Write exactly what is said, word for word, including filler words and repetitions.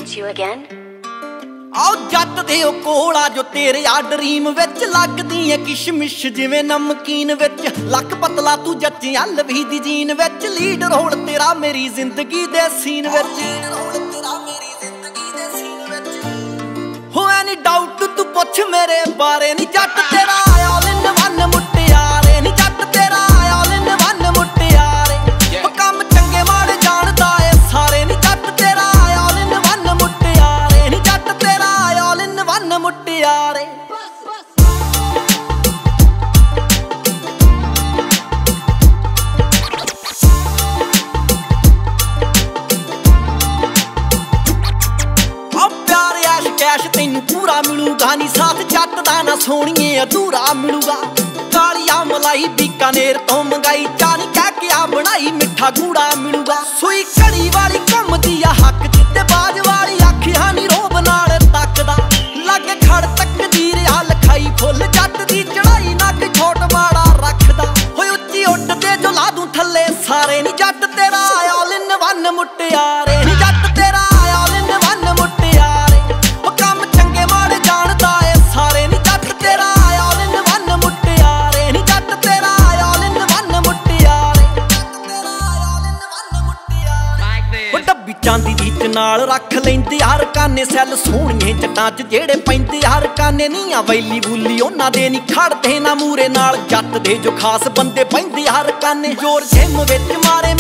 It's you again? ਆਓ ਜੱਟ ਦੇ ਉਹ ਕੋਲਾ ਜੋ ਤੇਰੇ ਆ ਡਰੀਮ ਵਿੱਚ ਲੱਗਦੀ ਏ ਕਿਸ਼ਮਿਸ਼ ਜਿਵੇਂ ਨਮਕੀਨ ਵਿੱਚ ਲੱਕ ਪਤਲਾ ਤੂੰ ਜੱਚਿਆਂ ਲਵੀ ਦੀ ਜੀਨ ਵਿੱਚ ਲੀਡ ਰੋਲ ਤੇਰਾ ਮੇਰੀ ਜ਼ਿੰਦਗੀ ਦੇ ਸੀਨ ਵਿੱਚ ਹੋ ਐਨੀ ਡਾਊਟ ਤੂੰ ਪੁੱਛ ਮੇਰੇ ਬਾਰੇ ਨੀ ਜੱਟ ਤੇਰਾ ਆਲ ਇਨ ਵਨ ਮੁਟਿਆਰੇ ਨੀ ਜੱਟ ਤੇਰਾ ਆਲ ਇਨ ਵਨ ਮੁਟਿਆਰੇ ਉਹ ਕੰਮ ਚੰਗੇ ਮਾੜੇ ਜਾਣਦਾ ਏ ਸਾਰੇ ਨੀ ਜੱਟ ਤੇਰਾ ਆਲ ਇਨ ਵਨ ਮੁਟਿਆਰੇ ਨੀ ਜੱਟ ਤੇਰਾ ਆਲ ਇਨ ਵਨ ਮੁਟਿਆਰੇ ਕੈਸ਼ ਤੈਨੂੰ ਪੂਰਾ ਮਿਲੂਗਾ ਨੀ ਸਾਥ ਜੱਟ ਦਾ ਨਾ ਸੋਹਣੀਏ ਅਧੂਰਾ ਮਿਲੂਗਾ ਕਾਲੀਆ ਮਲਾਈ ਬੀਕਾਨੇਰ ਤੋਂ ਮੰਗਾਈ ਚਾਣੀ ਕਹਿ ਕੇ ਆ ਬਣਾਈ ਮਿੱਠਾ ਗੂੜਾ ਮਿਲੂਗਾ ਸੂਈ ਘੜੀ ਵਾਲੀ ਘੁੰਮਦੀ ਆ ਹੱਕ ਜਿੱਤੇ ਬਾਜ ਵਾਲੀ ਅੱਖਾਂ ਨੀ ਰੋਬ ਨਾਲ ਤੱਕਦਾ ਲੱਗੇ ਖੜ ਤੱਕਦੀ ਰਿਆ ਲਖਾਈ ਫੁੱਲ ਜੱਟ ਦੀ ਚੜਾਈ ਨੱਕ ਛੋਟ ਮਾੜਾ ਰੱਖਦਾ ਹੋਏ ਉੱਚੀ ਉੱਡਦੇ ਜੋ ਲਾ ਦੂੰ ਥੱਲੇ ਸਾਰੇ ਨੀ ਜੱਟ ਤੇਰਾ ਆਲ ਇਨ ਵਨ ਮੁਟਿਆਰੇ ਨੀ ਜੱਟ ਤੇਰਾ ਆਲ ਇਨ ਵਨ ਮੁਟਿਆਰੇ ਚਾਂਦੀ ਦੀ ਚ ਨਾਲ ਰੱਖ ਲੈਂਦੇ ਹਰ ਕਾਨੇ ਸੈੱਲ ਸੋਹਣੀਏ ਜੱਟਾਂ ਚ ਜਿਹੜੇ ਪੈਂਦੇ ਹਰ ਕਾਨੇ ਨੀ ਆ ਵੈਲੀ ਬੁੱਲੀ ਉਹਨਾਂ ਦੇ ਨੀ ਖੜਦੇ ਨਾ ਮੂਰੇ ਨਾਲ ਜੱਟ ਦੇ ਜੋ ਖਾਸ ਬੰਦੇ ਪੈਂਦੇ ਹਰ ਕਾਨੇ ਜੋਰ ਜਿਮ ਵਿੱਚ ਮਾਰੇ